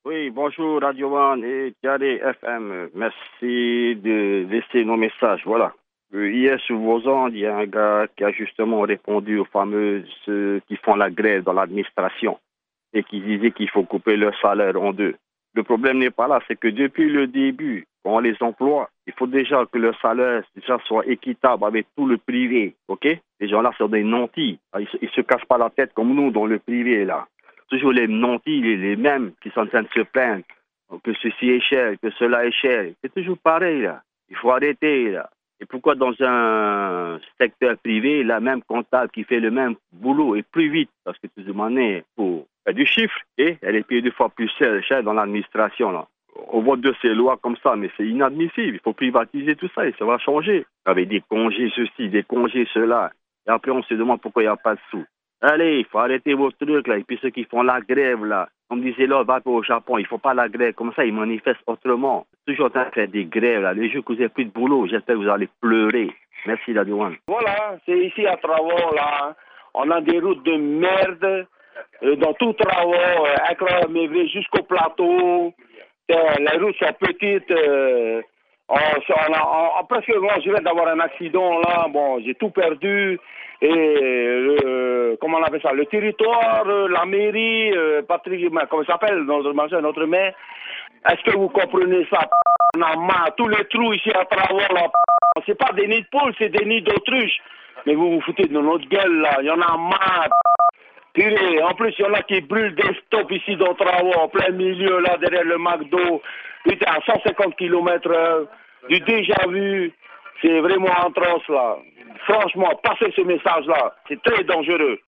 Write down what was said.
Oui, bonjour Radio One et Tiare FM. Merci de laisser nos messages. Voilà. Hier, sur vos ondes, il y a un gars qui a justement répondu aux fameux ceux qui font la grève dans l'administration et qui disait qu'il faut couper leur salaire en deux. Le problème n'est pas là, c'est que depuis le début, quand on les emploie, il faut déjà que leur salaire déjà soit équitable avec tout le privé, ok? Ces gens-là sont des nantis. Ils se cassent pas la tête comme nous dans le privé, là. Toujours les nantis, les mêmes qui sont en train de se plaindre que ceci est cher, que cela est cher. C'est toujours pareil, là. Il faut arrêter, là. Et pourquoi dans un secteur privé, la même comptable qui fait le même boulot est plus vite? Parce que tu demandes pour faire du chiffre et elle est payée 2 fois plus cher dans l'administration, là. On vote de ces lois comme ça, mais c'est inadmissible. Il faut privatiser tout ça et ça va changer. Avec des congés ceci, des congés cela. Et après, on se demande pourquoi il n'y a pas de sous. Allez, il faut arrêter vos trucs, là. Et puis ceux qui font la grève, là. Comme disait l'autre, va pas au Japon, il ne faut pas la grève. Comme ça, ils manifestent autrement. Toujours en train de faire des grèves, là. Les jours que vous n'avez plus de boulot, j'espère que vous allez pleurer. Merci, la Douane. Voilà, c'est ici à Travaux, là. On a des routes de merde. Dans tout Travaux, Accra-Mévré jusqu'au plateau. Les routes sont petites. Presque, moi, je viens d'avoir un accident, là. Bon, j'ai tout perdu. Et, comment on appelle ça? Le territoire, la mairie, Patrick, comment ça s'appelle? Notre maire. Est-ce que vous comprenez ça? On a marre. Tous les trous ici à Travaux, là. C'est pas des nids de poules, c'est des nids d'autruche. Mais vous vous foutez de notre gueule, là. Il y en a marre. Purée. En plus, il y en a qui brûlent des stops ici dans Travaux, en plein milieu, là, derrière le McDo. Putain, à 150 km/h. Du déjà vu. C'est vraiment atroce, là. Franchement, passez ce message-là. C'est très dangereux.